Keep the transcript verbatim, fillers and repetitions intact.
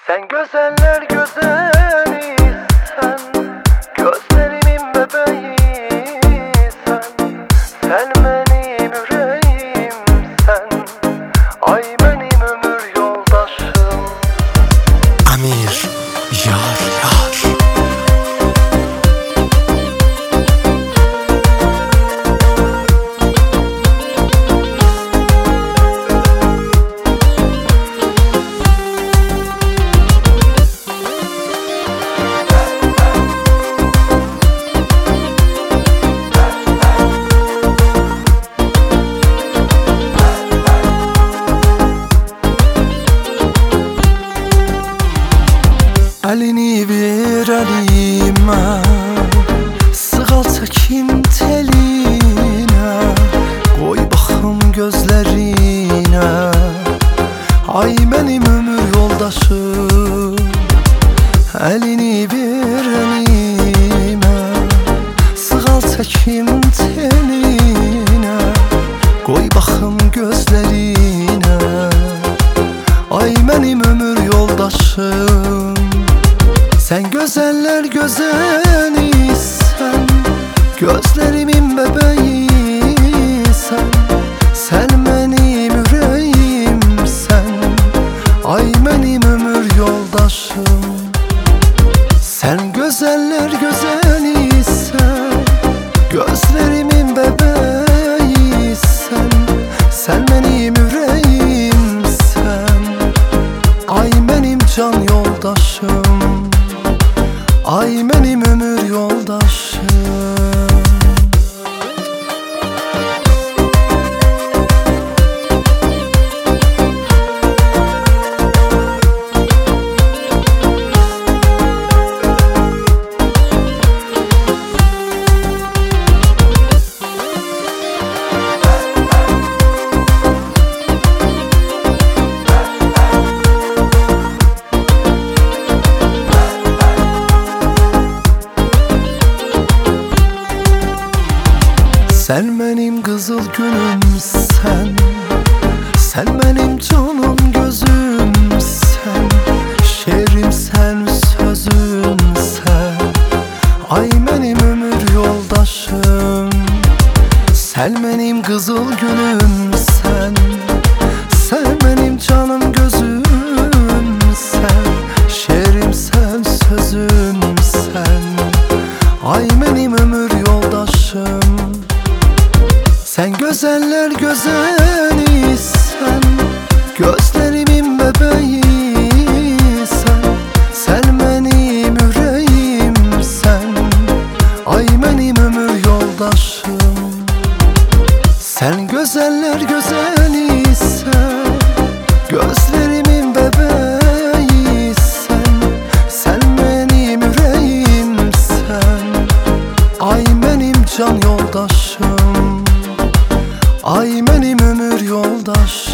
Sen güzeller güzeli, sen gözlerimin bebeği, sen sen benim yüreğim, sen ay benim ömür yoldaşım. Amir yar yar. Elini bir elime, sığal çəkim teline, qoy baxım gözlerine, ay benim ömür yoldaşım. Elini bir elime, sığal çəkim teline, qoy baxım gözlerine, ay benim ömür yoldaşım. Sen güzeller güzeli, sen gözlerimin bebeği, sen sen benim yüreğim, sen ay benim ömür yoldaşım. Sen güzeller güzeli, sen gözlerimin bebeği, sen sen benim yüreğim, sen ay benim can yoldaşım, ay benim ömür yoldaşım. Sen benim kızıl gülüm, sen sen benim canım gözüm, sen şerim, sen sözüm, sen ay benim ömür yoldaşım. Sen benim kızıl gülüm, sen sen benim canım gözüm, sen şerim, sen sözüm, sen ay benim ömür yoldaşım. Sen güzeller güzeli, sen gözlerimin bebeği, sen sen benim yüreğim, sen ay benim ömür yoldaşım. Sen güzeller güzeli, sen gözlerimin bebeği, sen sen benim yüreğim, sen ay benim can yoldaşım, ay benim ömür yoldaş.